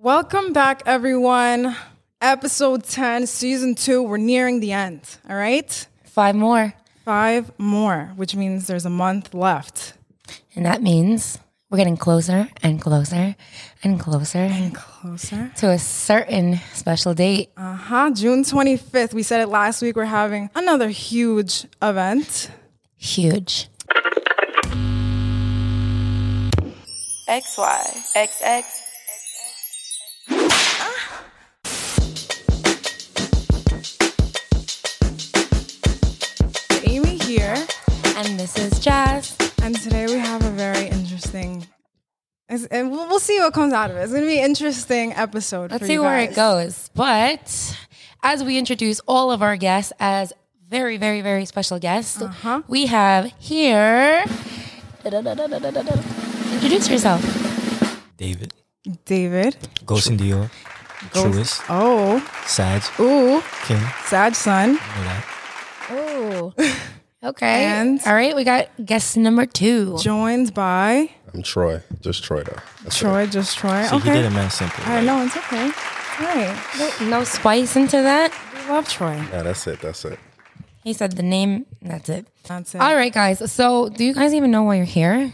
Welcome back, everyone. Episode 10, season 2. We're nearing the end, all right? 5 more. 5 more, which means there's a month left. And that means we're getting closer and closer and closer And closer. to a certain special date. June 25th. We said it last week. We're having another huge event. Huge. XYXX. Amy here. And this is Jazz. And today we have a very interesting... And we'll see what comes out of it. It's going to be an interesting episode. Let's for see you where guys. it goes. But as we introduce all of our guests as very, very, very special guests, we have here... Introduce yourself. David. Ghost in Dior. Truist. Oh. Sag. Ooh. King. Sag Sun. Know that. Oh. Okay. And- all right, we got guest number 2. Joined by... I'm Troy. Just Troy, though. That's Troy, just Troy. See, okay. he did it man simple. I know, it's okay. All right. No spice into that. We love Troy. Yeah, that's it. He said the name. That's it. That's it. All right, guys. So, do you guys even know why you're here?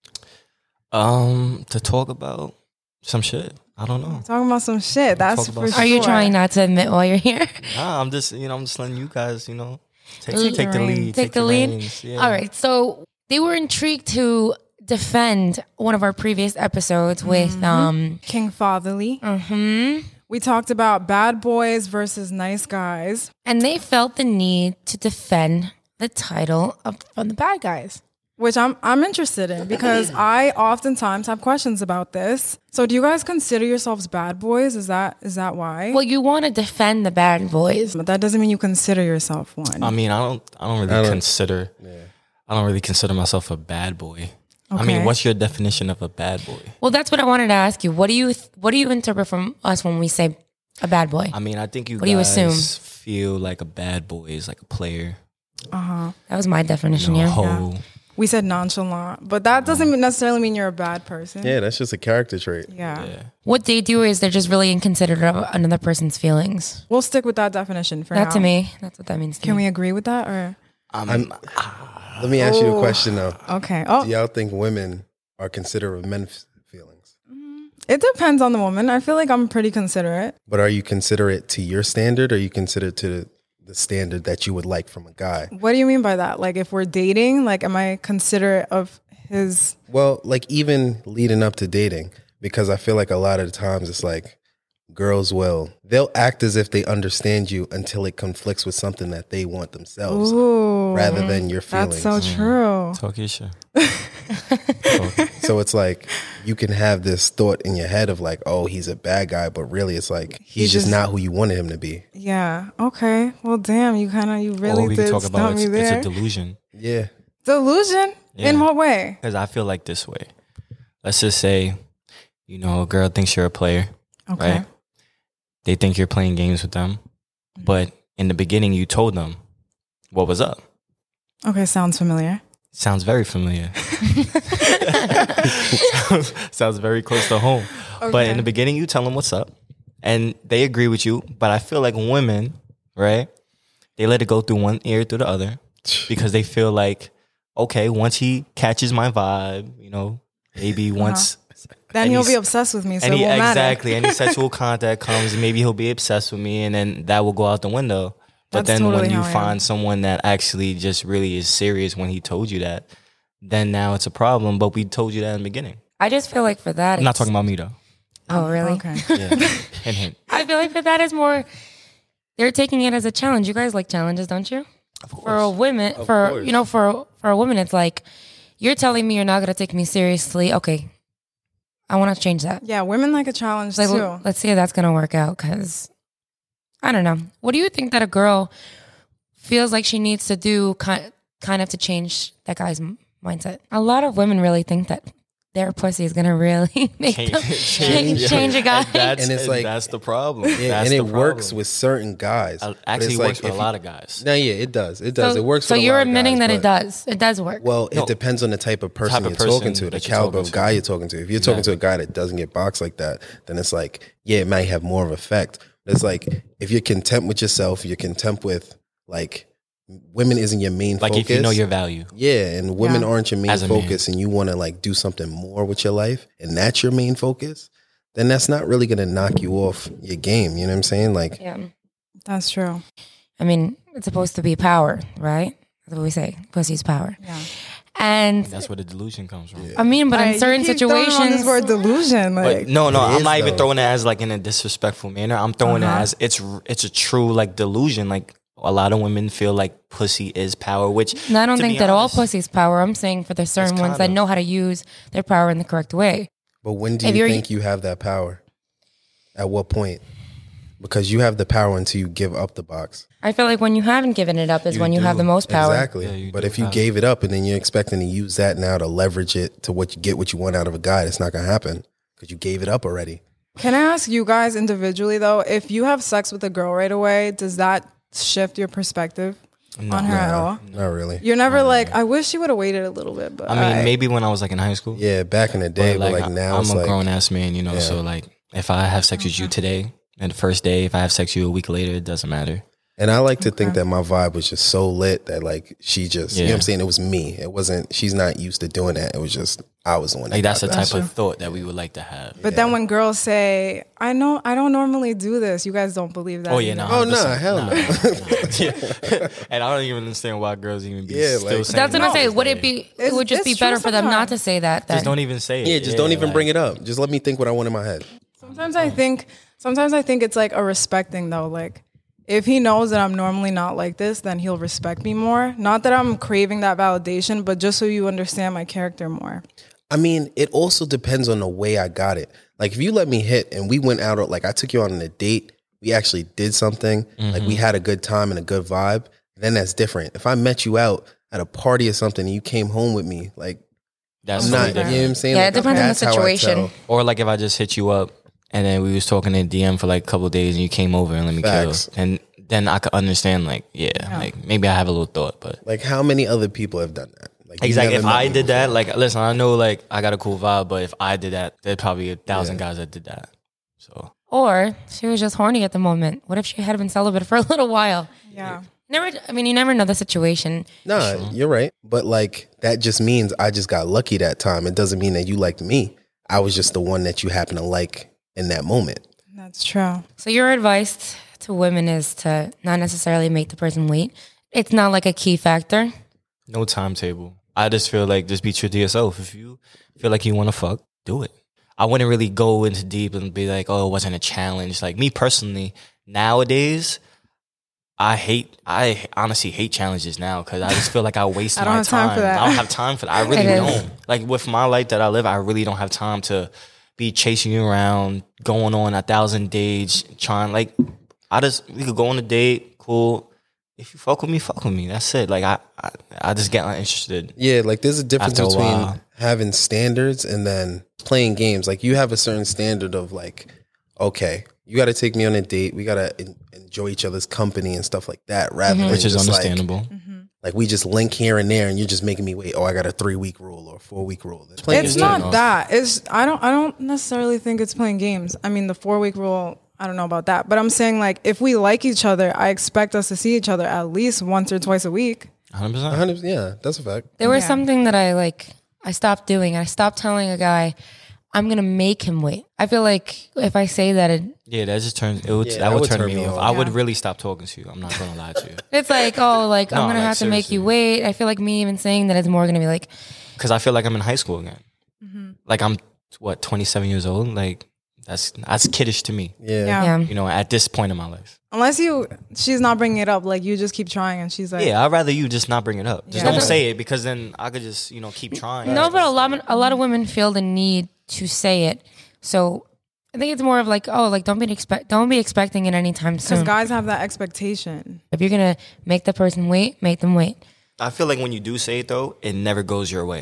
To talk about some shit. I don't know. Talking about some shit. That's Talk about for some sure. Are you trying not to admit why you're here? Nah, I'm just letting you guys, take the the reins. lead. Take the lead. reins, yeah. All right. So they were intrigued to defend one of our previous episodes with King Fatherly. We talked about bad boys versus nice guys. and they felt the need to defend the title from the bad guys. Which I'm interested in because I oftentimes have questions about this. So do you guys consider yourselves bad boys? Is that why? Well, you want to defend the bad boys. But that doesn't mean you consider yourself one. I mean, I don't really consider myself a bad boy. I mean, Okay. what's your definition of a bad boy? Well, that's what I wanted to ask you. What do you interpret from us when we say a bad boy? I mean, I think you What do you guys assume? feel like a bad boy is like a player, That was my definition. a Yeah. hoe. We said nonchalant, but that doesn't necessarily mean you're a bad person. Yeah, that's just a character trait. Yeah. What they do is they're just really inconsiderate of another person's feelings. We'll stick with that definition for That now. to me, that's what that means to Can me. we agree with that or? Let me ask you a question, though. Okay. Oh, Do y'all think women are considerate of men's feelings? it depends on the woman. I feel like I'm pretty considerate. But are you considerate to your standard, or are you considerate to the standard that you would like from a guy? What do you mean by that? Like if we're dating, like am I considerate of his? Well, like even leading up to dating, because I feel like a lot of the times it's like girls they'll act as if they understand you until it conflicts with something that they want themselves Ooh, rather than your feelings. that's so true. Talk your shit. So it's like you can have this thought in your head of like, oh, he's a bad guy, but really it's like he's just not who you wanted him to be. Yeah. Okay. Well, damn. You really Or we did can talk stump about me it's there. a delusion. Yeah. Delusion? Yeah. In what way? Because I feel like this way. Let's just say, a girl thinks you're a player, Okay. right? They think you're playing games with them. But in the beginning, you told them what was up. Okay. Sounds familiar. Sounds very familiar. sounds very close to home. But Okay. in the beginning, you tell them what's up. And they agree with you. But I feel like women, right? They let it go through one ear through the other. Because they feel like, okay, once he catches my vibe, maybe once... Then any he'll be s- obsessed with me, so it won't matter. Exactly. Any sexual contact comes, maybe he'll be obsessed with me, and then that will go out the window. But That's then totally when you how I am. find someone that actually just really is serious when he told you that, then now it's a problem. But we told you that in the beginning. I just feel like for that, I'm not talking about me though. Oh, really? Okay. Yeah. Hint, hint. I feel like for that is more. They're taking it as a challenge. You guys like challenges, don't you? Of course. For a woman, Of for course. for a woman, it's like you're telling me you're not gonna take me seriously. Okay, I want to change that. Yeah, women like a challenge Like, too. let's see if that's gonna work out. Because I don't know. What do you think that a girl feels like she needs to do kind of to change that guy's mindset? A lot of women really think that their pussy is gonna really make them change a guy. And it's like- that's the problem. Yeah, That's and it the works problem. with certain guys. But Actually, it's it works like with a if lot of guys. No, yeah, it does. It does. So, It works. so with a you're lot of admitting guys, that it but- does. It does work. Well, No. it depends on the type of person Type of you're person talking to, the that you're caliber talking of guy to. you're talking to. If you're talking to a guy that doesn't get boxed like that, then it's like, yeah, it might have more of an effect. But it's like, if you're content with yourself, you're content with, like, women isn't your main Like focus. if you know your value. Yeah, and women Yeah. aren't your main As a man. focus, and you want to like do something more with your life, and that's your main focus, then that's not really gonna knock you off your game. You know what I'm saying? Like, Yeah. That's true. I mean, it's supposed to be power, right? That's what we say. Pussy's power. Yeah. And That's where the delusion comes from. I mean, but in You certain keep throwing on situations, this word delusion, But like no, It I'm is, not even though. throwing it as like in a disrespectful manner. I'm throwing it as it's a true like delusion. Like a lot of women feel like pussy is power, which and I don't to think be that all honest, pussy's power. I'm saying for the certain ones that kind of- know how to use their power in the correct way. but when do If you you're- think you have that power? At what point? Because you have the power until you give up the box. I feel like when you haven't given it up is You when you have do. the most power. Exactly. Yeah, you but do if you have gave it up and then you're expecting to use that now to leverage it to what you want out of a guy, that's not gonna happen because you gave it up already. Can I ask you guys individually though, if you have sex with a girl right away, does that shift your perspective on her at all? Not really. You're never like, I wish she would have waited a little bit, but I mean, maybe when I was like in high school. Yeah, back in the day, but like now I'm it's a like grown ass man, you know. Yeah. So like, if I have sex with you today and the first day, if I have sex with you a week later, it doesn't matter. and I like to think that my vibe was just so lit that like she just you know what I'm saying, it was me. It wasn't she's not used to doing that. It was just I was the one that Like that's the got that. type of thought that we would like to have. But then when girls say, I know I don't normally do this, you guys don't believe that. Oh yeah, either. no. Oh, nah, 100%. hell no. Yeah. And I don't even understand why girls even be Yeah, still like- saying That's what I that. say. Would it be? It would just it's be better true for them not sometimes. to say that. Just Then. don't even say it. Yeah, just don't even like- bring it up. Just let me think what I want in my head. Sometimes I think it's like a respecting though. Like if he knows that I'm normally not like this, then he'll respect me more. Not that I'm craving that validation, but just so you understand my character more. I mean, it also depends on the way I got it. Like if you let me hit and we went out, like I took you on a date, we actually did something, like we had a good time and a good vibe, then that's different. If I met you out at a party or something and you came home with me, like That's I'm totally not, you different. know what I'm saying? Yeah, Like, it depends on the that's how I situation. tell. Or like if I just hit you up and then we was talking in DM for like a couple of days and you came over and let me Facts. kill, and then I could understand like like maybe I have a little thought, but Like how many other people have done that? Like you exactly. never If met I me did before. that, like listen, I know like I got a cool vibe, but if I did that, there'd probably 1,000 guys that did that. So Or she was just horny at the moment. What if she had been celibate for a little while? Yeah. I mean, you never know the situation. Nah, you're right. But like that just means I just got lucky that time. It doesn't mean that you liked me. I was just the one that you happen to like in that moment. That's true. So your advice to women is to not necessarily make the person wait. It's not like a key factor. no timetable. I just feel like just be true to yourself. If you feel like you want to fuck, do it. I wouldn't really go into deep and be like, oh, it wasn't a challenge. Like me personally, nowadays, I honestly hate challenges now because I just feel like I waste I don't my have time for that. I don't have time for that. I really It is. don't. Like with my life that I live, I really don't have time to be chasing you around, going on 1,000 dates, trying like we could go on a date, cool. If you fuck with me, that's it. Like I just get uninterested. Yeah, like there's a difference After a between while. having standards and then playing games. Like you have a certain standard of like, okay, you got to take me on a date. We got to enjoy each other's company and stuff like that. Rather than Which is just understandable. Like we just link here and there, and you're just making me wait. Oh, I got a 3-week rule or a 4-week rule. That's playing It's games. not off. that. It's I don't necessarily think it's playing games. I mean, the 4-week rule, I don't know about that, but I'm saying like if we like each other, I expect us to see each other at least once or twice a week. 100%. 100, yeah, that's a fact. There was Yeah. something that I stopped doing. I stopped telling a guy, I'm going to make him wait. I feel like if I say that, Yeah, that just turns that would turn me off. I would really stop talking to you. I'm not gonna lie to you. it's like, oh, like I'm No, going to like, have to make you seriously. wait. I feel like me even saying that is more going to be like, Because I feel like I'm in high school again. Like I'm 27 years old. Like that's kiddish to me. Yeah. yeah. You know, at this point in my life. Unless she's not bringing it up, like you just keep trying, and she's like, Yeah, I'd rather you just not bring it up. Just Yeah. don't say it because then I could just keep trying. No, but a lot of women feel the need to say it. So I think it's more of like, oh, like don't be expecting it anytime because soon. guys have that expectation. If you're going to make the person wait, make them wait. I feel like when you do say it though, it never goes your way.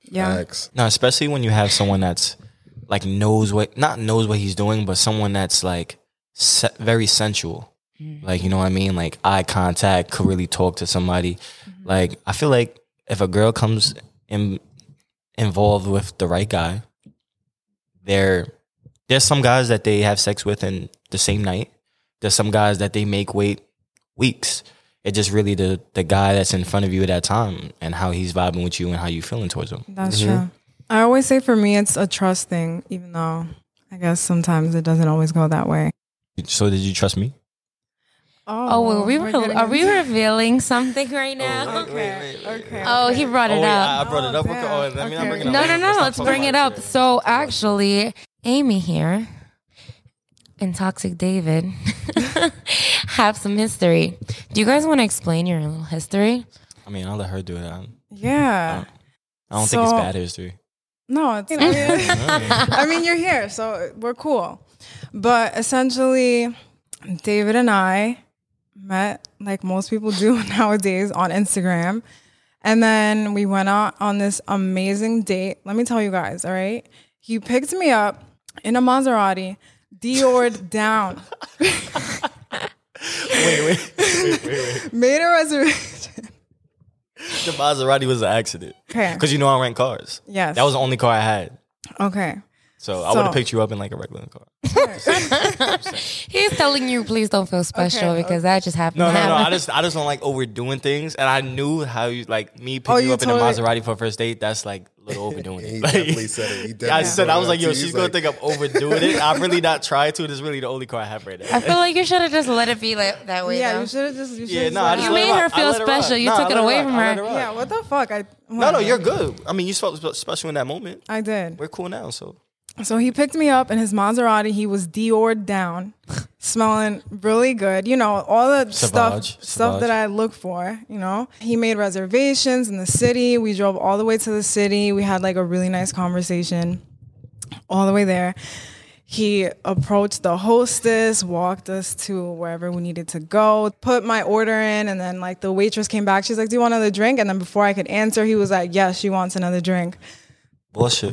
Yeah. Facts. No, especially when you have someone that's like knows what he's doing, but someone that's like very sensual. Like, you know what I mean? Like eye contact, could really talk to somebody. Like, I feel like if a girl comes involved with the right guy, there's some guys that they have sex with in the same night. There's some guys that they make wait weeks. It's just really the guy that's in front of you at that time and how he's vibing with you and how you feeling towards him. That's true. I always say for me, it's a trust thing, even though I guess sometimes it doesn't always go that way. So did you trust me? Are we revealing something right now? Okay. Oh, he brought it up. I brought it up. damn. Let me not bring it No, up. let's bring it up. So actually, Amy here and Toxic David have some history. Do you guys want to explain your little history? I mean, I'll let her do it. I Yeah. don't think it's bad history. No, it's. I mean, you're here, so we're cool. But essentially, David and I met like most people do nowadays on Instagram. And then we went out on this amazing date. Let me tell you guys, all right? He picked me up in a Maserati, Diored down. Wait. Made a reservation. The Maserati was an accident. Okay. Because you know I rent cars. Yes. That was the only car I had. Okay. So I would have picked you up in like a regular car. He's telling you, please don't feel special because that just happened. No. I just don't like overdoing things, and I knew how you like me picking you up in a Maserati for a first date. That's like a little overdoing it. He Like, definitely said it. I was like, yo, she's gonna think I'm overdoing it. I'm really not trying to. This is really the only car I have right now. I feel like you should have just let it be like that way. Yeah, though. you should have just. You made her feel special. You took it away from her. Yeah, what the fuck? No, you're good. I mean, you felt special in that moment. I did. We're cool now, so. So he picked me up in his Maserati. He was Diored down, smelling really good. You know, all the stuff that I look for, you know. He made reservations in the city. We drove all the way to the city. We had like a really nice conversation all the way there. He approached the hostess, walked us to wherever we needed to go, put my order in, and then like the waitress came back. She's like, do you want another drink? And then before I could answer, he was like, yes, she wants another drink. Bullshit.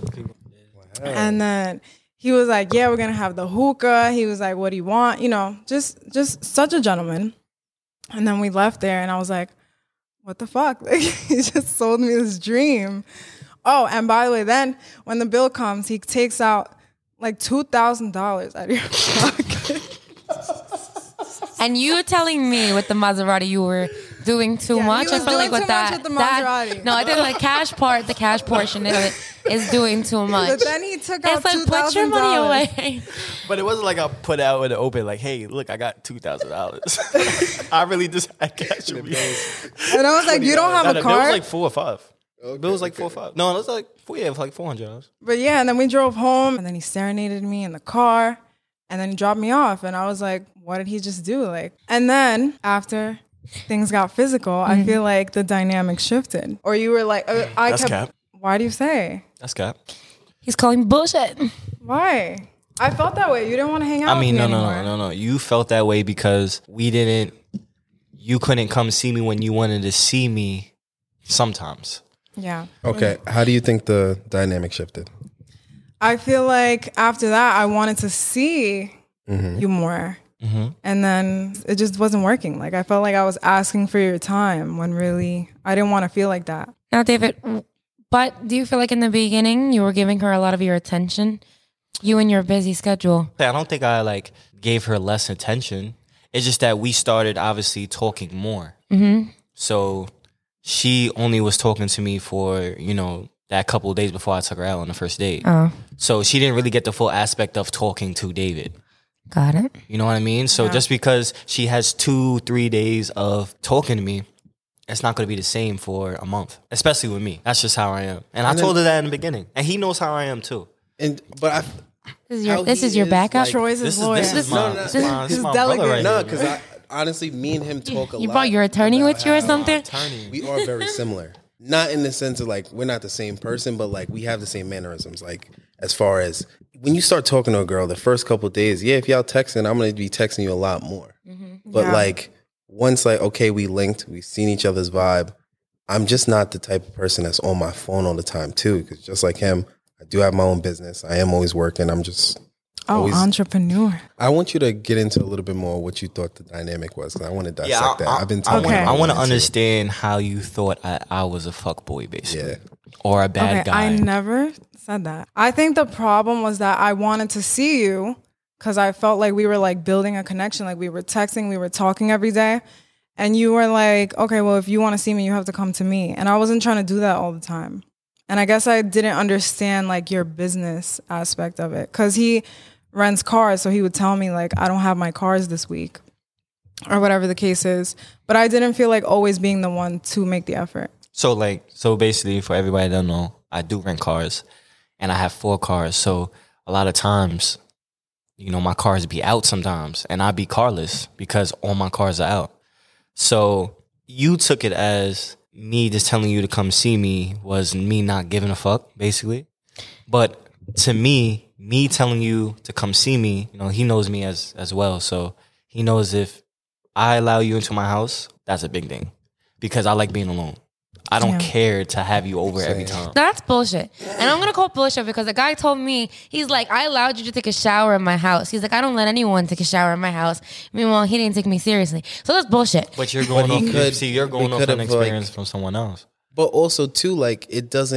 And then he was like, yeah, we're going to have the hookah. He was like, what do you want? You know, just such a gentleman. And then we left there and I was like, what the fuck? Like, he just sold me this dream. Oh, and by the way, then when the bill comes, he takes out like $2,000 out of your pocket. And you telling me with the Maserati you were doing too much? I feel like with that, no, I think the cash portion of it is doing too much. But then he took out it's like, put your money away. But it wasn't like I put out in the open, like, hey, look, I got $2,000. I really just had cash with me. And I was like, you don't have a The bill car? was like 4 or 5. The bill was like 4 or 5. No, it was like, like $400. But yeah, and then we drove home and then he serenaded me in the car and then he dropped me off. And I was like, what did he just do? Like, and then after things got physical, I feel like the dynamic shifted. Or you were like, That's cap. Why do you say? That's cap. He's calling bullshit. Why? I felt that way. You didn't want to hang out I mean, with me no. anymore. You felt that way because you couldn't come see me when you wanted to see me sometimes. Yeah. Okay, how do you think the dynamic shifted? I feel like after that, I wanted to see you more. And then it just wasn't working. Like, I felt like I was asking for your time when really I didn't want to feel like that. Now, David, but do you feel like in the beginning you were giving her a lot of your attention? You and your busy schedule. I don't think I like gave her less attention. It's just that we started obviously talking more. So she only was talking to me for, you know, that couple of days before I took her out on the first date. Oh, So she didn't really get the full aspect of talking to David. got it. You know what I mean? So just because she has 2-3 days of talking to me, it's not going to be the same for a month, especially with me. That's just how I am. And I told her that in the beginning. And he knows how I am too. But This is your backup. Troy's his lawyer. This is my delegate. brother right no, here. because honestly, me and him talk a lot. You brought your attorney about with you or how something? We are very similar. Not in the sense of like we're not the same person, but like we have the same mannerisms. Like as far as when you start talking to a girl, the first couple of days, if y'all texting, I'm gonna be texting you a lot more. But like once like okay, we linked, we've seen each other's vibe. I'm just not the type of person that's on my phone all the time too. Because just like him, I do have my own business. I am always working. I'm just always entrepreneur. I want you to get into a little bit more what you thought the dynamic was, because I want to dissect that. I've been I talking. want to understand how you thought I was a fuckboy, basically, or a bad guy. I never said that. I think the problem was that I wanted to see you because I felt like we were like building a connection. Like we were texting, we were talking every day. And you were like, okay, well, if you want to see me, you have to come to me. And I wasn't trying to do that all the time. And I guess I didn't understand like your business aspect of it. Because he rents cars, so he would tell me like, I don't have my cars this week or whatever the case is. But I didn't feel like always being the one to make the effort. So basically, for everybody that don't know, I do rent cars and I have 4 cars. So a lot of times, you know, my cars be out sometimes and I be carless because all my cars are out. So you took it as me just telling you to come see me was me not giving a fuck, basically. But to me telling you to come see me, you know, he knows me as well. So he knows if I allow you into my house, that's a big thing because I like being alone. I don't care to have you over every time. That's bullshit. And I'm going to call bullshit because the guy told me, he's like, I allowed you to take a shower in my house. He's like, I don't let anyone take a shower in my house. Meanwhile, he didn't take me seriously. So that's bullshit. But you're going you're going off an experience from someone else. But also too, like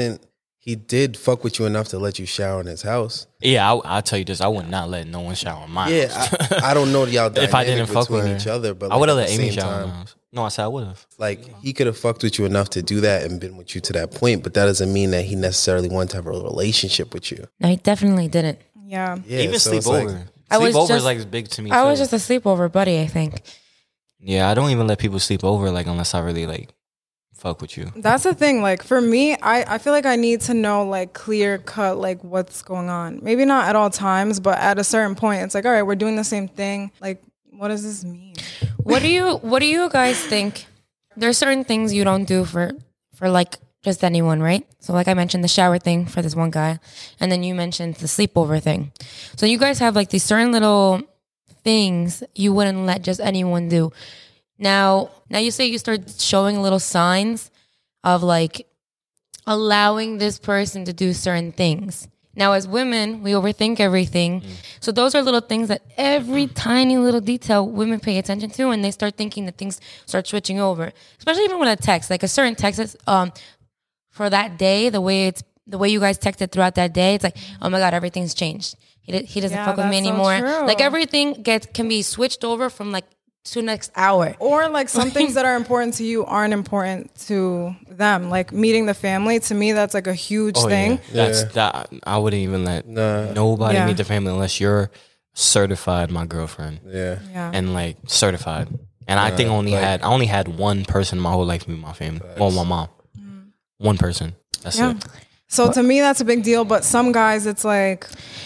he did fuck with you enough to let you shower in his house. Yeah, I'll tell you this. I would not let no one shower in my house. Yeah, I don't know y'all dynamic if I didn't fuck with each other, but I would have let at the Amy same shower in time, my house. No, I said I would have. Like, he could have fucked with you enough to do that and been with you to that point, but that doesn't mean that he necessarily wanted to have a relationship with you. No, he definitely didn't. Yeah. Even so it's sleepover. I was Sleepover just- is like big to me. I too. was just a sleepover buddy, I think. Yeah, I don't even let people sleep over like unless I really like fuck with you. That's the thing. Like for me, I feel like I need to know like clear cut like what's going on. Maybe not at all times, but at a certain point, it's like, all right, we're doing the same thing. Like, what does this mean? What do you guys think? There's certain things you don't do for like just anyone, right? So like I mentioned the shower thing for this one guy, and then you mentioned the sleepover thing. So you guys have like these certain little things you wouldn't let just anyone do. Now you say you start showing little signs of like allowing this person to do certain things. Now, as women, we overthink everything. So those are little things that every tiny little detail women pay attention to, and they start thinking that things start switching over. Especially even with a text, like a certain text is, for that day, the way you guys texted throughout that day, it's like, oh my God, everything's changed. He doesn't fuck with me anymore. So like everything can be switched over from like to next hour. Or like some things that are important to you aren't important to them. Like meeting the family, to me, that's like a huge thing. Yeah. That I wouldn't even let nobody meet the family unless you're certified my girlfriend. Yeah. And like certified. And I think I only had one person my whole life meet my family. Well, my mom. One person. That's it. So to me, that's a big deal. But some guys, it's like,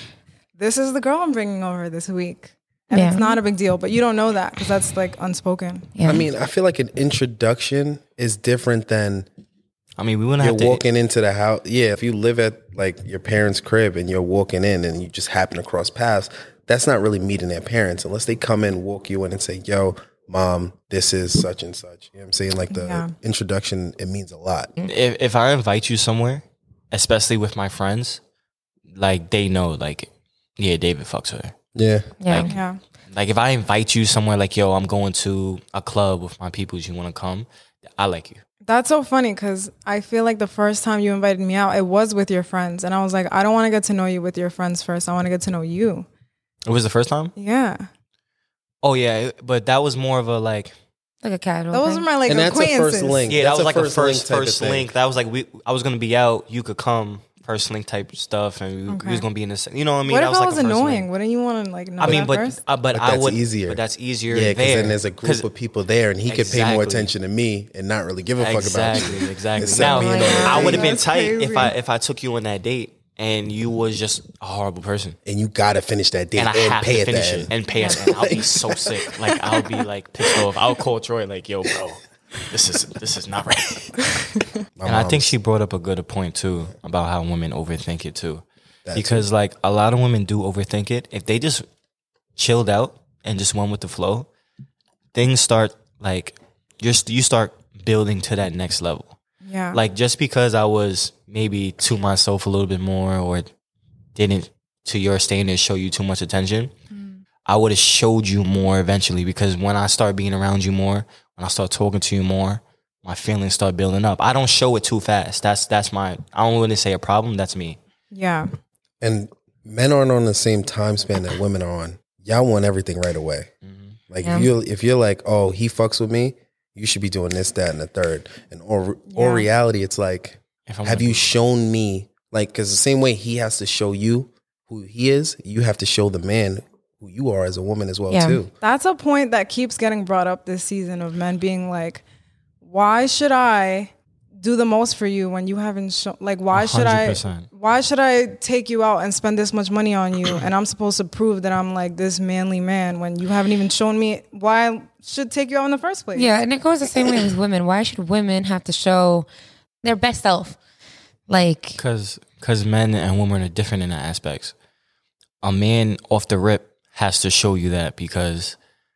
this is the girl I'm bringing over this week. And it's not a big deal, but you don't know that because that's like unspoken. Yeah. I mean, I feel like an introduction is different than we wouldn't have you're walking into the house. Yeah, if you live at like your parents' crib and you're walking in and you just happen to cross paths, that's not really meeting their parents unless they come in, walk you in and say, yo, mom, this is such and such. You know what I'm saying? Like the introduction, it means a lot. If I invite you somewhere, especially with my friends, like they know, like, yeah, David fucks with her. Yeah. Like if I invite you somewhere, like, yo, I'm going to a club with my people, you want to come? I like you. That's so funny because I feel like the first time you invited me out, it was with your friends. And I was like, I don't want to get to know you with your friends first. I want to get to know you. It was the first time? Yeah. Oh, yeah. But that was more of a like a casual That was thing. my like And that's a acquaintances. first link. Yeah, That's that was a like first a link type of first thing. link. That was like I was gonna be out, you could come, first link type stuff, and we was gonna be in this. You know what I mean? What that if was I like was a first annoying? link. Wouldn't you want to like know I mean, that first? but I that's would easier. But that's easier. Yeah, because there. then there's a group of people there, and he could pay more Exactly. attention to me and not really give a fuck about you. Exactly. Instead Now of being on the I would have date. been That's tight crazy. if I took you on that date and you was just a horrible person. And you gotta finish that date And and, I have pay to at the finish end. it and pay at the end. I'll be so sick. Like I'll be like pissed off. I'll call Troy like, yo, bro, this is not right. And I think she brought up a good point too about how women overthink it too. Because like a lot of women do overthink it. If they just chilled out and just went with the flow, things start like you start building to that next level. Yeah. Like just because I was maybe to myself a little bit more or didn't to your standards show you too much attention, I would have showed you more eventually, because when I start being around you more, when I start talking to you more, my feelings start building up. I don't show it too fast. That's my, I don't want to say a problem. That's me. Yeah. And men aren't on the same time span that women are on. Y'all want everything right away. Like if you're like, oh, he fucks with me, you should be doing this, that, and the third. And or reality, it's like, have you shown me? Like, because the same way he has to show you who he is, you have to show the man who you are as a woman as well too. That's a point that keeps getting brought up this season, of men being like, why should I do the most for you when you haven't shown, like, why 100%. should I take you out and spend this much money on you, and I'm supposed to prove that I'm like this manly man when you haven't even shown me why I should take you out in the first place? Yeah, and it goes the same way with women. Why should women have to show their best self? Like, because men and women are different in that aspects. A man off the rip has to show you that, because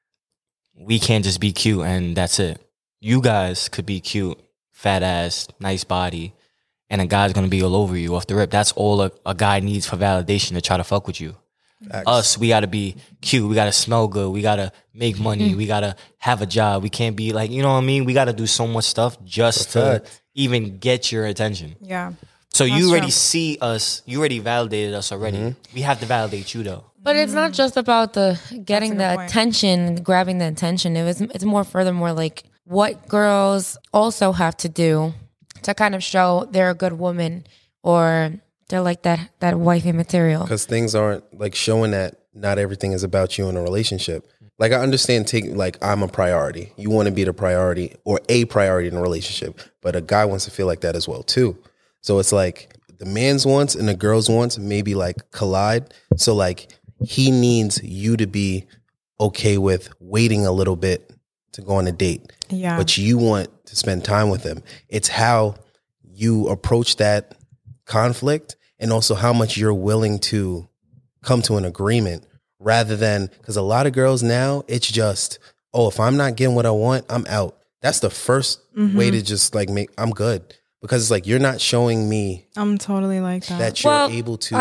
we can't just be cute and that's it. You guys could be cute, fat ass, nice body, and a guy's gonna be all over you off the rip. That's all a guy needs for validation to try to fuck with you. Us, we gotta be cute, we gotta smell good, we gotta make money, we gotta have a job. We can't be like, you know what I mean? We gotta do so much stuff just to even get your attention. Yeah. So you already see us, you already validated us already. We have to validate you though. but it's not just about the getting That's a the good point. attention, grabbing the attention. It's more furthermore like what girls also have to do to kind of show they're a good woman, or they're like that wifey material. Because things aren't like showing that not everything is about you in a relationship. Like I understand like I'm a priority. You want to be the priority or a priority in a relationship, but a guy wants to feel like that as well too. So it's like the man's wants and the girl's wants maybe like collide. So like he needs you to be okay with waiting a little bit to go on a date. Yeah. But you want to spend time with him. It's how you approach that conflict, and also how much you're willing to come to an agreement, rather than, because a lot of girls now, it's just, oh, if I'm not getting what I want, I'm out. That's the first way to just like I'm good. Because it's like, you're not showing me I'm totally like that. you're Well, able to.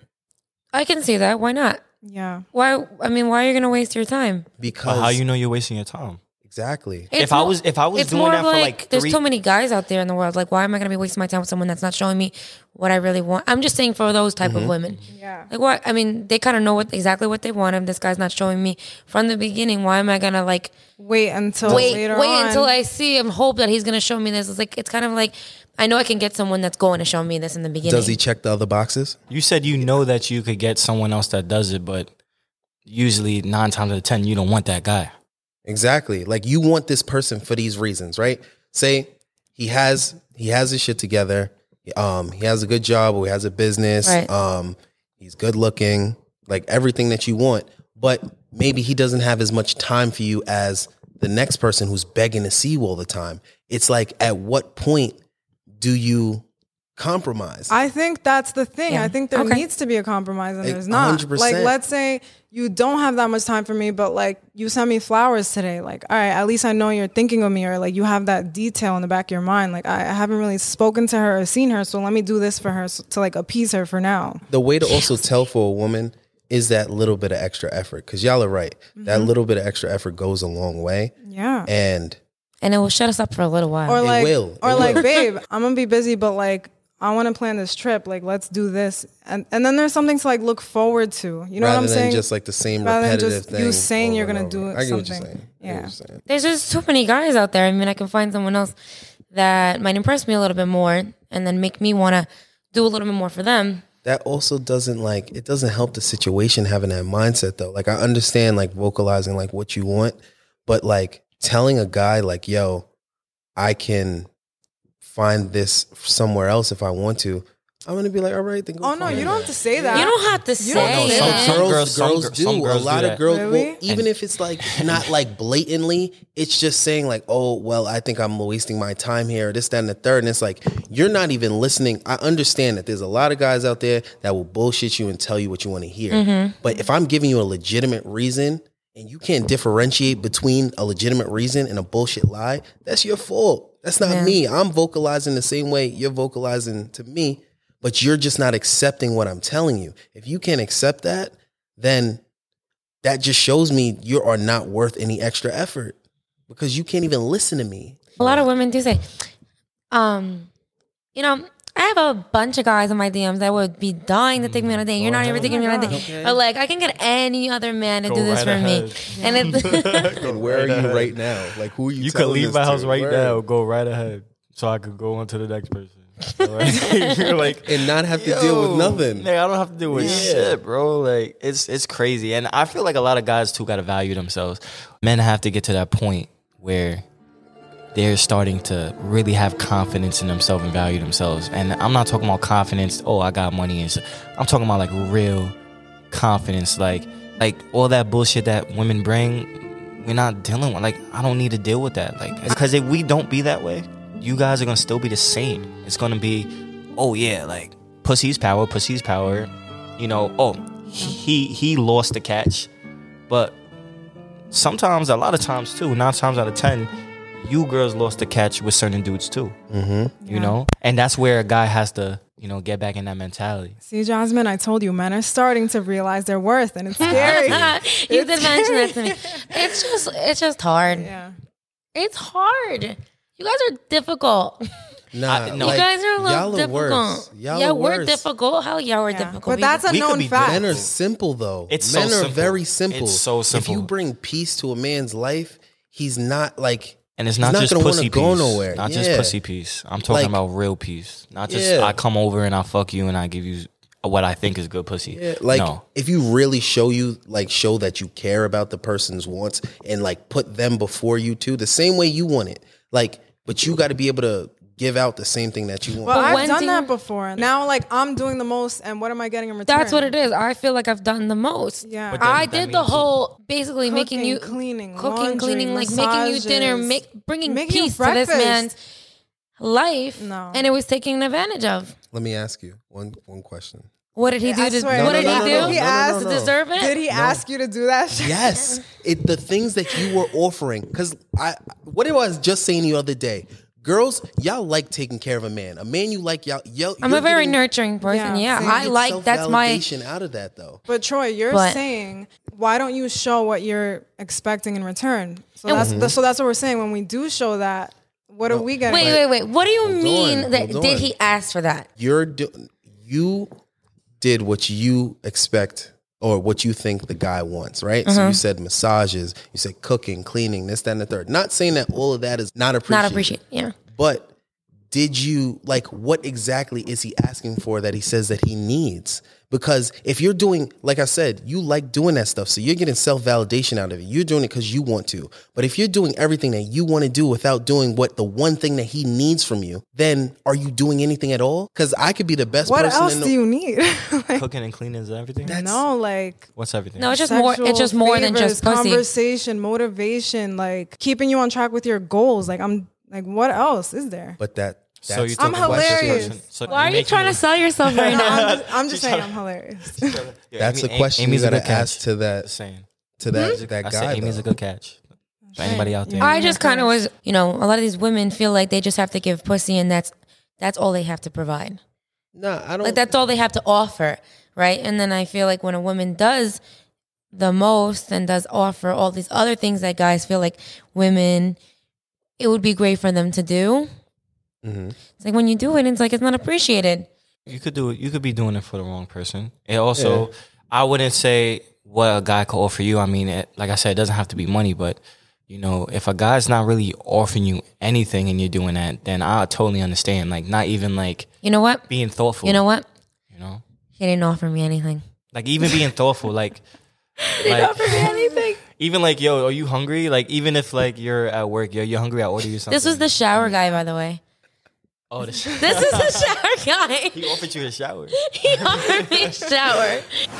I can see that. Why not? Yeah. Why are you going to waste your time? Because But how you know you're wasting your time? exactly. If I was it's doing more that of for like there's 3 so many guys out there in the world. Like, why am I going to be wasting my time with someone that's not showing me what I really want? I'm just saying for those type of women. Yeah. Like, what? I mean, they kind of know exactly what they want. If this guy's not showing me from the beginning, why am I going to like Wait until wait later on. until I see him, hope that he's going to show me this? It's like, it's kind of like, I know I can get someone that's going to show me this in the beginning. Does he check the other boxes? You said you know that you could get someone else that does it, but usually 9 times out of 10 you don't want that guy. Exactly. Like you want this person for these reasons, right? Say he has his shit together. He has a good job, or he has a business. Right. He's good looking, like everything that you want. But maybe he doesn't have as much time for you as the next person who's begging to see you all the time. It's like, at what point do you compromise? I think that's the thing. Yeah. I think there Okay. needs to be a compromise, and Like, there's not. 100%. Like, let's say you don't have that much time for me, but like you sent me flowers today. Like, all right, at least I know you're thinking of me, or like you have that detail in the back of your mind. Like, I haven't really spoken to her or seen her, so let me do this for her to like appease her for now. The way to also tell for a woman is that little bit of extra effort. Because y'all are right. That little bit of extra effort goes a long way. Yeah. And and it will shut us up for a little while. Or like, will. or It like, will. babe, I'm gonna be busy, but like, I want to plan this trip. Like, let's do this, and then there's something to like look forward to. You know rather what I'm than saying? just like the same Rather than repetitive just thing. you saying you're over gonna and do over. I get what you're something. saying. I get Yeah. what you're saying. There's just too many guys out there. I mean, I can find someone else that might impress me a little bit more, and then make me want to do a little bit more for them. That also doesn't it doesn't help the situation having that mindset though. Like I understand like vocalizing like what you want, but like telling a guy like, yo, I can find this somewhere else if I want to. I'm gonna be like, all right, then go. Oh no, find you that. don't have to say that. You don't have to don't say know, that. some Girls do. some girls a lot do of that. girls, Really? well, even if it's like not like blatantly, it's just saying like, oh, well, I think I'm wasting my time here, this, that, and the third. And it's like, you're not even listening. I understand that there's a lot of guys out there that will bullshit you and tell you what you want to hear. But if I'm giving you a legitimate reason and you can't differentiate between a legitimate reason and a bullshit lie, that's your fault. That's not me. I'm vocalizing the same way you're vocalizing to me, but you're just not accepting what I'm telling you. If you can't accept that, then that just shows me you are not worth any extra effort because you can't even listen to me. A lot of women do say, you know, I have a bunch of guys in my DMs that would be dying to take me on a date. You're not even taking me on a date. Okay. Or like, I can get any other man to do this for me. And it's And where are you right now? Like, who are you? You could telling leave this my house to? right Where? now. Go right ahead, so I could go on to the next person. Right? You're like, and not have to deal with nothing. Nigga, I don't have to deal with shit, bro. Like it's crazy, and I feel like a lot of guys too got to value themselves. Men have to get to that point where they're starting to really have confidence in themselves and value themselves. And I'm not talking about confidence. Oh, I got money and shit. I'm talking about like real confidence, like all that bullshit that women bring. We're not dealing with. Like, I don't need to deal with that. Like, because if we don't be that way, you guys are gonna still be the same. It's gonna be, oh yeah, like pussy's power. You know, oh he lost the catch, but sometimes, a lot of times too, 9 times out of 10, you girls lost the catch with certain dudes too. You know, and that's where a guy has to, you know, get back in that mentality. See, Jasmine, I told you, men are starting to realize their worth, and it's scary. you did mention that to me. It's just hard. Yeah. It's hard. You guys are difficult. Nah, You guys are a little y'all are difficult. worse. Y'all yeah, are we're worse. difficult. Hell yeah, we're Yeah. difficult. But that's a We could known be fact. Men are simple though. It's Men so are simple. very simple. It's so simple. If you bring peace to a man's life, he's not like. And it's he's not just gonna pussy wanna go peace. nowhere. Not just Yeah. pussy peace. I'm talking Like- about real peace. Not just Yeah. I come over and I fuck you and I give you what I think is good pussy. Yeah, like no. if you really show that you care about the person's wants and like put them before you too, the same way you want it. Like, but you got to be able to give out the same thing that you want. Well, But I've when done do that you- before. Now, like, I'm doing the most, and what am I getting in return? That's what it is. I feel like I've done the most. Yeah. But then I that did the means- whole basically making Cooking, you cleaning, cooking, laundry, cleaning, like making you dinner, massages, bringing making you peace to this breakfast. man's life. No. And it was taken advantage of. Let me ask you one question. What did he do? I To, swear. what No, did no, he no, do no, no, He no, asked to no, no. deserve it? Did he ask you to do that shit? Yes, the things that you were offering. Because what it was just saying the other day, girls, y'all like taking care of a man. A man you like, y'all. I'm you're a very getting- nurturing person. Yeah, Yeah, same. I get like that's my. self-validation out of that though. But Troy, you're But- saying, why don't you show what you're expecting in return? So And- that's what we're saying. When we do show that, what are we getting? Wait. What do you mean on, that hold did on. he ask for that? You did what you expect or what you think the guy wants, right? Uh-huh. So you said massages, you said cooking, cleaning, this, that, and the third. Not saying that all of that is not appreciated. Not appreciate. Yeah. But did you, like, what exactly is he asking for that he says that he needs? Because if you're doing, like I said, you like doing that stuff. So you're getting self-validation out of it. You're doing it because you want to. But if you're doing everything that you want to do without doing what the one thing that he needs from you, then are you doing anything at all? Because I could be the best What person else in do the you need? Like, Cooking and cleaning is everything. no, like What's everything? No, it's just more. It's just more than favors, just pussy. conversation, motivation, like keeping you on track with your goals. Like I'm like, what else is there? But that's so you the I'm took the question. hilarious. So Why are you trying to sell yourself right No, now? I'm just saying I'm hilarious. That's the question Amy's you a got good to ask catch. to that Just saying. that I guy. said Amy's though. a good catch. For anybody out there. I just kind of was, a lot of these women feel like they just have to give pussy, and that's all they have to provide. No, I don't. Like that's all they have to offer, right? And then I feel like when a woman does the most and does offer all these other things that guys feel like women, it would be great for them to do. It's like when you do it, it's like it's not appreciated. You could do it. You could be doing it for the wrong person. It also, I wouldn't say what a guy could offer you. I mean, like I said, it doesn't have to be money, but if a guy's not really offering you anything and you're doing that, then I totally understand. Like, not even like You know what? being thoughtful. You know what? He didn't offer me anything. Like even being thoughtful, like, Offer me anything. even like, yo, are you hungry? Like, even if like you're at work, you're hungry, I'll order you something. This was the shower guy, by the way. Oh, This is the shower guy. he offered you a shower. He offered me a shower.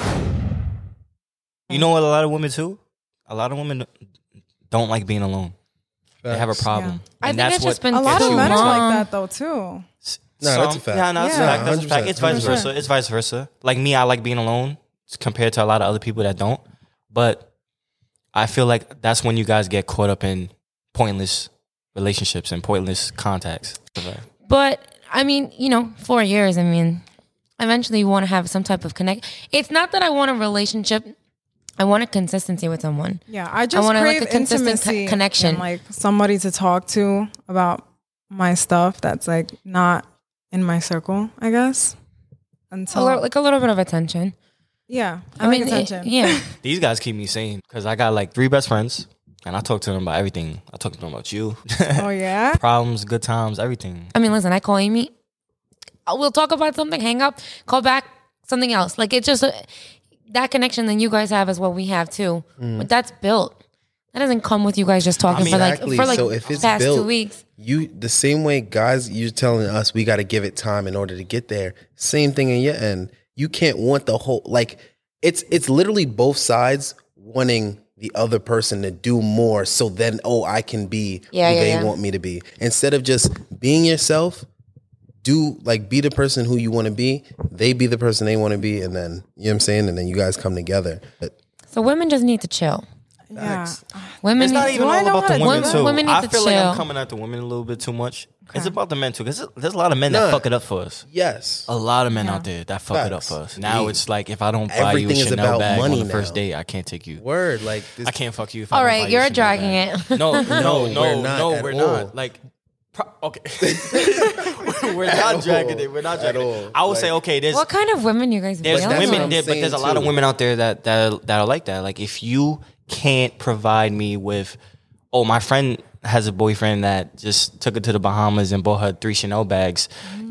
You know what? A lot of women too. A lot of women don't like being alone. They have a problem. I And think that's it's just what been A lot too of men are long. like that though too. No, that's a fact. Yeah, no, that's Yeah. a fact. That's a fact. 100%. It's vice 100%. versa. It's vice versa. Like me, I like being alone compared to a lot of other people that don't. But I feel like that's when you guys get caught up in pointless relationships and pointless contacts. But I mean, 4 years. I mean, eventually you want to have some type of connect. It's not that I want a relationship. I want a consistency with someone. Yeah, I just want crave a consistent intimacy connection, and like somebody to talk to about my stuff that's like not in my circle, I guess. Until a little bit of attention. yeah, I mean, attention. yeah. These guys keep me sane because I got like 3 best friends and I talk to them about everything. I talk to them about you, Oh yeah. problems, good times, everything. I mean, listen, I call Amy. We'll talk about something, hang up, call back, something else. Like it's just that connection that you guys have is what we have too. But that's built. That doesn't come with you guys just talking Exactly. for like So if it's past built, 2 weeks. You the same way guys, you're telling us we got to give it time in order to get there. Same thing in your end. You can't want the whole like it's literally both sides wanting the other person to do more so then I can be who they want me to be. Instead of just being yourself, be the person who you want to be, they be the person they want to be, and then you know what I'm saying, and then you guys come together. But So women just need to chill. Yeah. Women It's not need even Do I all know about how the to do women that? too. Women need I to feel like chill. I'm coming at the women a little bit too much. It's about the men too, because there's a lot of men that fuck it up for us. yes, A lot of men out there that fuck it up Facts. for us. Now Yeah. it's like if I don't buy you a Everything is Chanel about bag money on the first now. date, I can't take you. word like this. I can't fuck you. If I All don't right, buy you you're a Chanel dragging bag. it. No, we're not we're at not. all. Like, okay, we're not dragging it. We're not dragging At it. all. I would say, okay, What kind of women you guys there's dealing that's with? what women I'm there, but there's a saying, lot of too. women out there that are like that. Like if you can't provide me with, my friend has a boyfriend that just took her to the Bahamas and bought her 3 Chanel bags.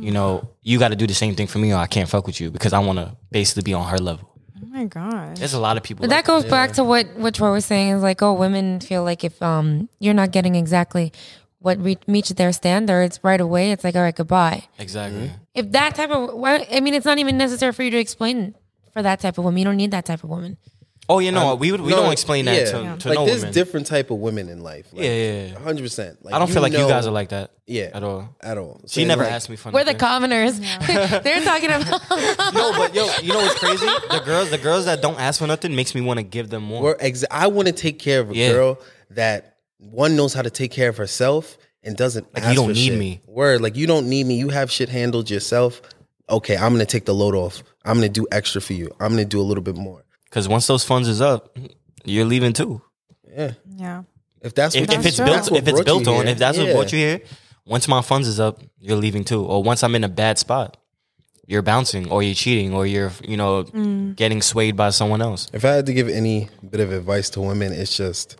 You got to do the same thing for me, or I can't fuck with you because I want to basically be on her level. Oh my god. There's a lot of people. But like that goes back to what Troy was saying is like, women feel like if you're not getting exactly what meets their standards right away, it's like, all right, goodbye. exactly. If that type of, it's not even necessary for you to explain for that type of woman. You don't need that type of woman. Oh, we don't explain that to like no there's women. different type of women in life. Like, Yeah. 100%. Like, I don't feel like you guys are like that. Yeah, at all. At all. She So, never like, asked me for We're the nothing. commoners. They're talking about. No, but you know what's crazy? The girls that don't ask for nothing makes me want to give them more. I want to take care of a girl that one knows how to take care of herself and doesn't Like, ask you don't for need shit. me. Word, like you don't need me. You have shit handled yourself. Okay, I'm gonna take the load off. I'm gonna do extra for you. I'm gonna do a little bit more. Because once those funds is up, you're leaving too. Yeah. Yeah. If that's what If it's true. built, that's what if it's brought built you on, here. if that's what Yeah. brought you here, once my funds is up, you're leaving too. Or once I'm in a bad spot, you're bouncing, or you're cheating, or you're getting swayed by someone else. If I had to give any bit of advice to women, it's just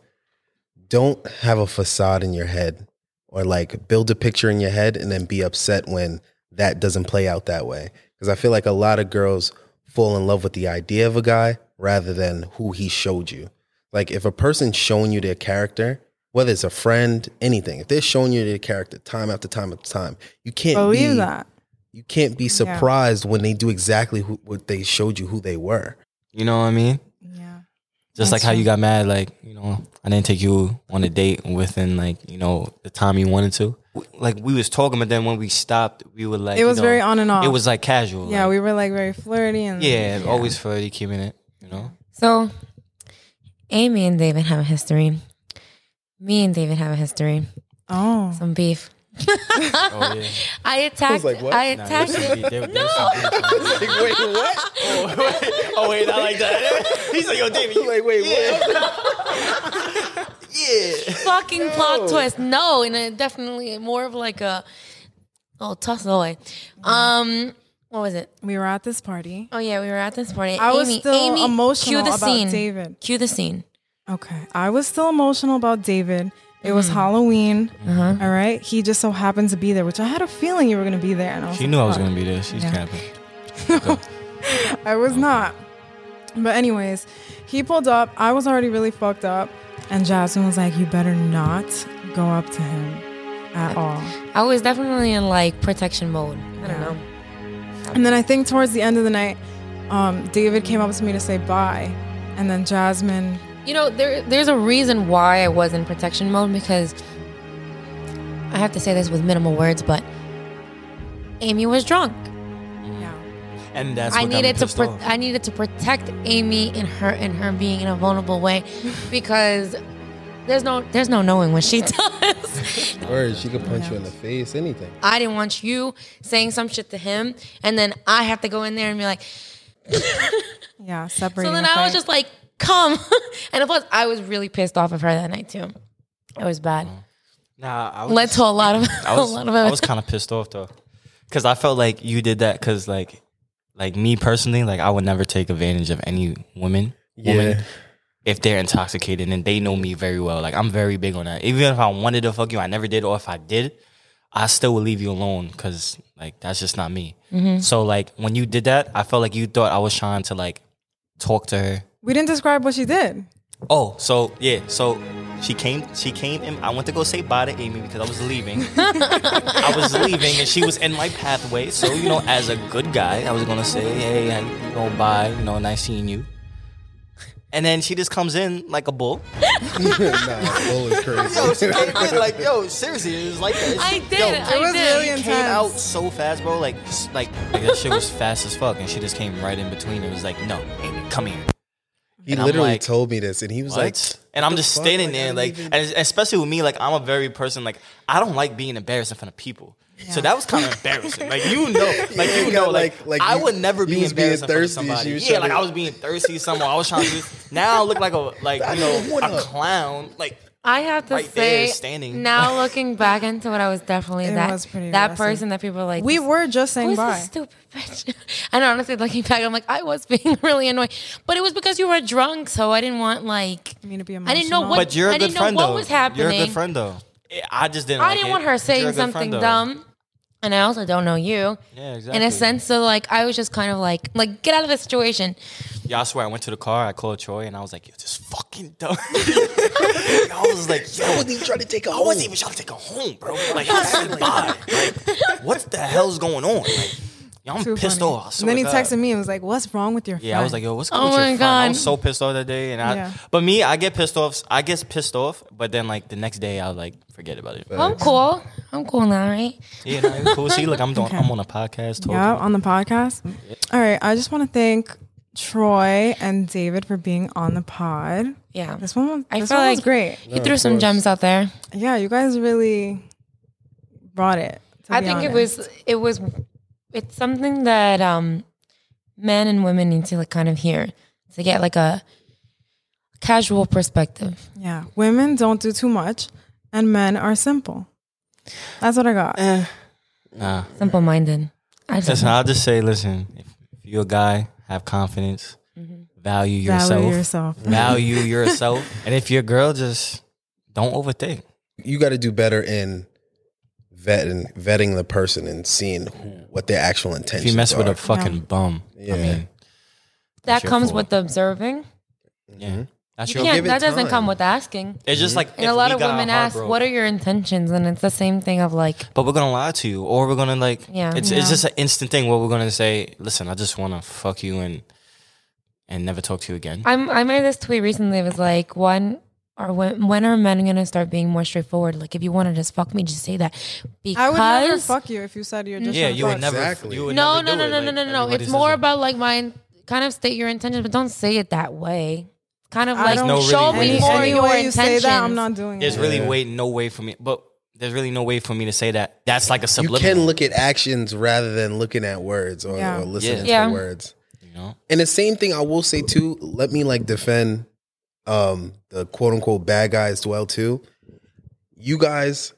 don't have a facade in your head or like build a picture in your head and then be upset when that doesn't play out that way. Because I feel like a lot of girls fall in love with the idea of a guy rather than who he showed you. Like if a person's showing you their character, whether it's a friend, anything, if they're showing you their character time after time after time, you can't Believe that. You can't be surprised when they do exactly what they showed you who they were. You know what I mean? Yeah. Just That's like how true. you got mad, like, I didn't take you on a date within the time you wanted to. Like we was talking, but then when we stopped, we were like, It was very on and off. It was like casual. Yeah, like, we were like very flirty and always flirty, keeping it, So, Amy and David have a history. Me and David have a history. Oh. Some beef. Oh yeah. I attacked. like, what? I attacked. Wait, what? Oh wait, not like that. He's like, yo, David. Wait, what? Fucking plot twist. No, and it definitely more of like a tussle away. What was it? We were at this party. Oh yeah, we were at this party. I was still emotional cue the about scene. David. Cue the scene. Okay. I was still emotional about David. It was Halloween. All right. He just so happened to be there, which I had a feeling you were going to be there. And I was She like, knew I was fuck. gonna be there. She's capping. I was not. But anyways, he pulled up. I was already really fucked up. And Jasmine was like, you better not go up to him at all. I was definitely in like protection mode. I don't know. And then I think towards the end of the night, David came up to me to say bye. And then Jasmine... There's a reason why I was in protection mode because I have to say this with minimal words, but Amy was drunk. Yeah. And that's I what got me needed to pissed off. I needed to protect Amy in her being in a vulnerable way because There's no knowing what she does. Or she could punch you in the face, anything. I didn't want you saying some shit to him, and then I have to go in there and be like. Yeah, separating. So then the I was fight. just like, come. And plus, I was really pissed off of her that night too. It was bad. Nah, I was, Led to a lot of I was kind of pissed off though, because I felt like you did that because like me personally, like I would never take advantage of any woman if they're intoxicated and they know me very well. Like I'm very big on that. Even if I wanted to fuck you, I never did, or if I did, I still would leave you alone because like that's just not me. So like when you did that, I felt like you thought I was trying to like talk to her. We didn't describe what she did. Oh, so yeah, so she came and I went to go say bye to Amy because I was leaving. I was leaving and she was in my pathway. So, you know, as a good guy, I was gonna say, hey, how you know, bye, you know, nice seeing you. And then she just comes in like a bull. Nah, bull is crazy. Yo, she came in like, yo, seriously, it was like that. I did. Yo, I was did. really She intense. came out so fast, bro. Like that shit was fast as fuck, and she just came right in between. It was like, no, Amy, come here. He And I'm literally like, told me this, and he was What? like, and I'm the just fuck? standing Like, I there, don't like, even- and especially with me, like, I'm a very person, like, I don't like being embarrassed in front of people. So that was kind of embarrassing. Like, you know, like I you- would never you be was being embarrassed in front of thirsty and somebody. she was Yeah, trying like to- I was being thirsty somewhere. I was trying to do. Now I look like a clown. Like, I have to Right say, there, standing. now looking back into it, I was definitely It that was pretty that aggressive. person that people were like. We were just saying Who's bye. this stupid bitch? And honestly, looking back, I'm like, I was being really annoying, but it was because you were drunk, so I didn't want like. I mean, to be I didn't know emotional. what. but you're a I good didn't friend know what though. was happening. You're a good friend though. I just didn't. I like didn't it, want her but you're a saying good friend, something though. dumb, and I also don't know you. Yeah, In exactly. a sense, so like I was just kind of like get out of this situation. Yeah, I swear, I went to the car, I called Troy, and I was like, yo, this fucking dumb. I was like, yo, I wasn't even trying to take her I home. wasn't even trying to take her home, bro. Like, I said bye. Like, what the hell's going on? Like, yo, I'm Too pissed funny. off. I And swear then he to God. texted me and was like, "What's wrong with your friend?" Yeah, I was like, yo, what's good Oh with your my friend? I God. was so pissed off that day. Yeah. But me, I get pissed off, but then, like, the next day, I'll, like, forget about it. I'm cool. I'm cool now, right? Yeah, no, it's cool. See, look, I'm on a podcast talking. Yeah, on the podcast. All right, I just want to thank Troy and David for being on the pod. Yeah. This one I was feel was like- great. You threw some gems out there. Yeah, you guys really brought it. to I be think honest. it's something that men and women need to like kind of hear to get like a casual perspective. Yeah, women don't do too much, and men are simple. That's what I got. Nah. Simple minded. Listen, I'll just say, listen, if you're a guy, have confidence, value yourself. Value yourself. Value yourself. And if you're a girl, just don't overthink. You got to do better in vetting the person and seeing what their actual intentions If you mess with are. a fucking bum, Yeah. I mean, that that's your comes fault. with the observing. yeah, that's You your. can't, give it that doesn't time. come with asking. It's just like And if a lot we of got women our heart ask, broke, "What are your intentions?" And it's the same thing of like, But we're gonna lie to you, or we're gonna like. Yeah. It's just an instant thing where we're gonna say, "Listen, I just want to fuck you and never talk to you again." I made this tweet recently. It was like, when are men gonna start being more straightforward? Like, if you want to just fuck me, just say that. Because I would never fuck you if you said you're just. Yeah, gonna you would fuck. never. Exactly. You would no, never do it. Like, no. everybody It's says more that. about like kind of state your intentions, but don't say it that way. Kind of I like don't- No, show really, me any- more Any your way you intentions. say that, I'm not doing There's it. really no way for me, but there's really no way for me to say that. That's like a You subliminal. can look at actions rather than looking at words or Yeah. listening Yeah. to words. you know. And the same thing I will say too, let me like defend the quote unquote bad guys as well too. You guys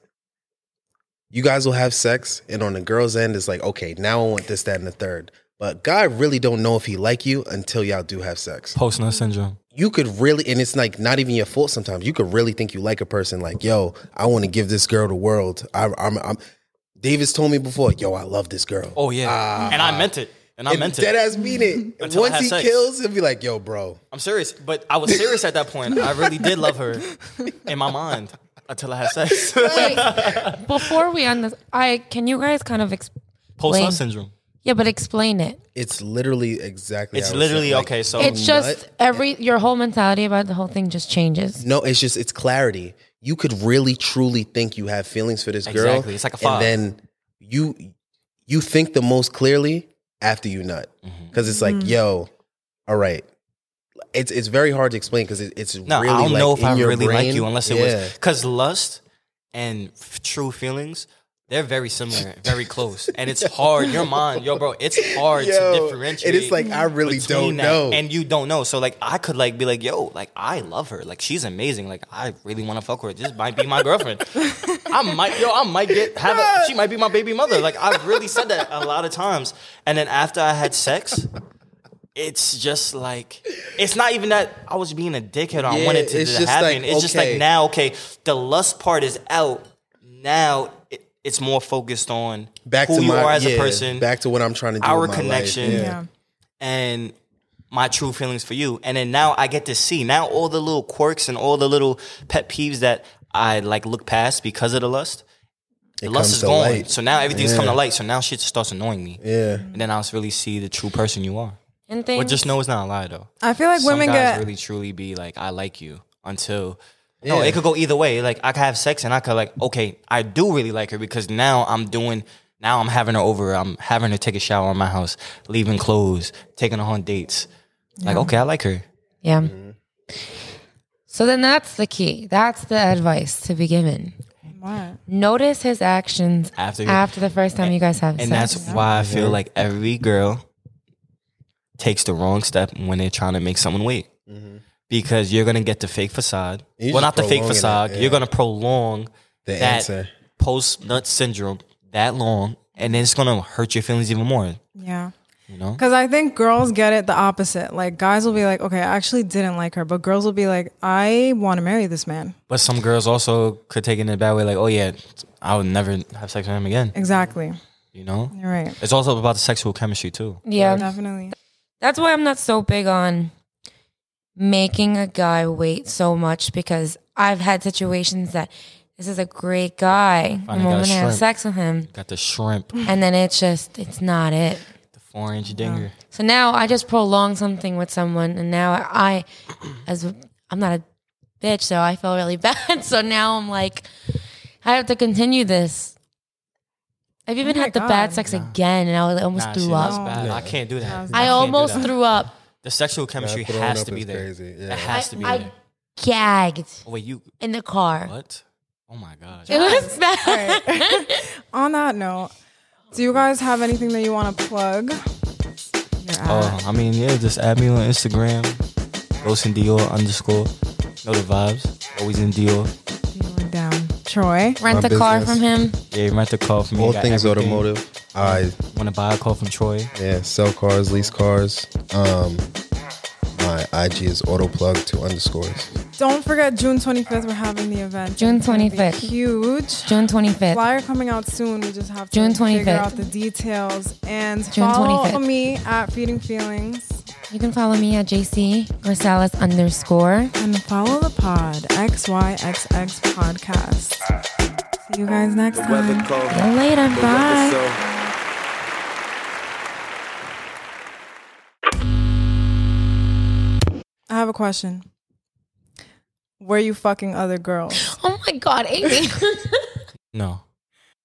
will have sex, and on the girl's end it's like, okay, now I want this, that, and the third. But God really don't know if he like you until y'all do have sex. Post nut syndrome. You could really, and it's like not even your fault sometimes. You could really think you like a person, like, yo, I want to give this girl the world. I'm David's told me before, yo, I love this girl. Oh yeah, and I meant it. And I meant Dead it. ass mean it. Until I Once had he sex. kills, he'll be like, yo, bro. I'm serious, but I was serious at that point. I really did love her in my mind until I had sex. Wait, before we end this, can you guys kind of Post explain? nut syndrome. Yeah, but explain it. It's literally exactly It's how literally said. Like, okay. So It's just your whole mentality about the whole thing just changes. No, it's clarity. You could really truly think you have feelings for this girl. Exactly. It's like a five. And then you think the most clearly after you nut. Mm-hmm. Because it's like, yo, all right. it's very hard to explain because it's No, really I don't like know if in I your really brain. like you unless it was because lust and true feelings. They're very similar, very close, and it's hard. Your mind, yo, bro, it's hard to differentiate. And it's like I really don't between that, know. and you don't know. So like, I could like be like, yo, like I love her, like she's amazing, like I really want to fuck her. This might be my girlfriend. I might she might be my baby mother. Like I've really said that a lot of times, and then after I had sex. It's just like, it's not even that I was being a dickhead or I wanted to it's just happen. like, It's just like okay. now, okay, the lust part is out. Now it's more focused on back who to you my are as a person, back to what I'm trying to do. our with my connection, life. Yeah. and my true feelings for you. And then now I get to see now all the little quirks and all the little pet peeves that I like look past because of the lust. The lust comes is to gone. light. So now everything's coming to light. So now shit starts annoying me. Yeah. And then I'll really see the true person you are. And things. Or just know it's not a lie though. I feel like Some women guys get really truly be like, I like you until no, it could go either way. Like I could have sex and I could like, okay, I do really like her because now I'm having her over. I'm having her take a shower in my house, leaving clothes, taking her on dates. Like, okay, I like her. Yeah. So then that's the key. That's the advice to be given. what? Notice his actions after the first time you guys have And sex. that's why I feel like every girl takes the wrong step when they're trying to make someone wait. Because you're going to get the fake facade. You're Well, just not the fake prolonging it, facade. yeah. You're going to prolong The that answer. post-nut syndrome that long. And then it's going to hurt your feelings even more. Yeah. You know? Because I think girls get it the opposite. Like guys will be like, okay, I actually didn't like her, but girls will be like, I want to marry this man. But some girls also could take it in a bad way. Like, oh yeah, I would never have sex with him again. Exactly. You know? You're right. It's also about the sexual chemistry too. Yeah. Definitely. That's why I'm not so big on making a guy wait so much because I've had situations that this is a great guy. I'm got a going to have shrimp. sex with him. Got the shrimp, And then it's not it. the 4-inch dinger. So now I just prolong something with someone, and now I'm not a bitch, so I feel really bad. So now I'm like, I have to continue this. I've even my had the God. bad sex again, and I almost Nah, threw shit, that's up. bad. I can't do that. I I can't do almost that. threw up. The sexual chemistry throwing has up to be is there. crazy, yeah. It has to be I there. gagged Oh, wait, you in the car. what? Oh my gosh. It was bad. On that note, do you guys have anything that you want to plug? Your ad. Oh, I mean, yeah, just add me on Instagram, Ghost and Dior _ Know the vibes. Always in Dior. You were down. Troy. Rent My a car business. from him. Yeah, rent a car from me. All got things everything. automotive. I Want to buy a car from Troy? sell cars, lease cars. My IG is autoplug2_. Don't forget June 25th, we're having the event. June It's gonna be 25th. Huge. June 25th. Flyer coming out soon. We just have to June figure 25th. out the details. And June follow 25th. me at Feeding Feelings. You can follow me at JC Rosales _ And follow the pod, XYXX Podcast. See you guys next time. See you later. Bye. I have a question. Were you fucking other girls? Oh my God, Amy. No.